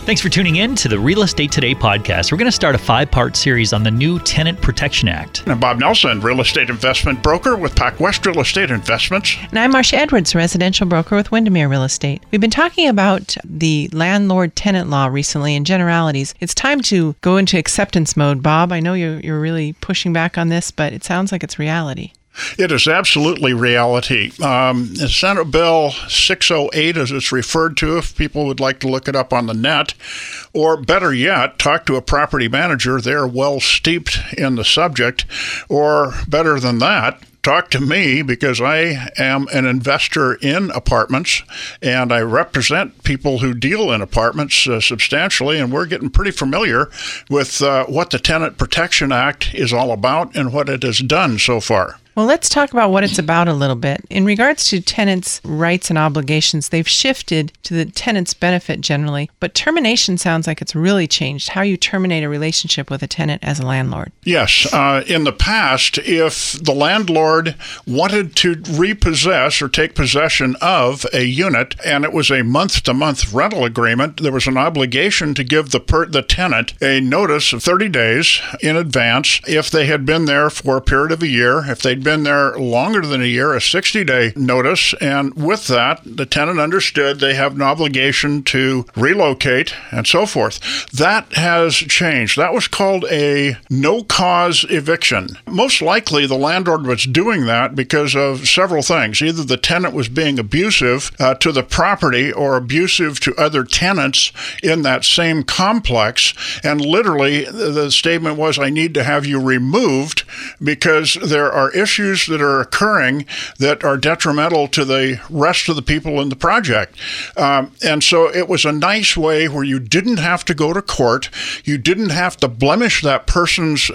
Thanks for tuning in to the Real Estate Today podcast. We're going to start a 5-part series on the new Tenant Protection Act. I'm Bob Nelson, real estate investment broker with PacWest Real Estate Investments. And I'm Marcia Edwards, residential broker with Windermere Real Estate. We've been talking about the landlord-tenant law recently in generalities. It's time to go into acceptance mode, Bob. I know you're really pushing back on this, but it sounds like it's reality. It is absolutely reality. Senate Bill 608, as it's referred to, if people would like to look it up on the net, or better yet, talk to a property manager. They're well steeped in the subject, or better than that, talk to me, because I am an investor in apartments and I represent people who deal in apartments substantially, and we're getting pretty familiar with what the Tenant Protection Act is all about and what it has done so far. Well, let's talk about what it's about a little bit. In regards to tenants' rights and obligations, they've shifted to the tenant's benefit generally, but termination sounds like it's really changed, how you terminate a relationship with a tenant as a landlord. Yes. In the past, if the landlord wanted to repossess or take possession of a unit, and it was a month-to-month rental agreement, there was an obligation to give the tenant a notice of 30 days in advance. If they had been there for a period of a year, if they'd been there longer than a year, a 60-day notice, and with that, the tenant understood they have an obligation to relocate and so forth. That has changed. That was called a no-cause eviction. Most likely, the landlord was doing that because of several things. Either the tenant was being abusive to the property or abusive to other tenants in that same complex, and literally the statement was, I need to have you removed because there are issues that are occurring that are detrimental to the rest of the people in the project. And so it was a nice way where you didn't have to go to court. You didn't have to blemish that person's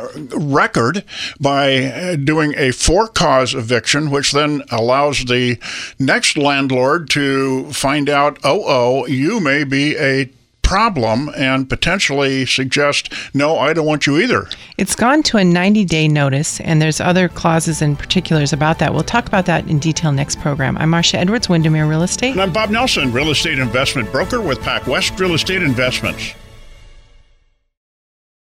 record by doing a for-cause eviction, which then allows the next landlord to find out, you may be a problem and potentially suggest, no, I don't want you either. It's gone to a 90-day notice, and there's other clauses and particulars about that. We'll talk about that in detail next program. I'm Marcia Edwards, Windermere Real Estate. And I'm Bob Nelson, real estate investment broker with PacWest Real Estate Investments.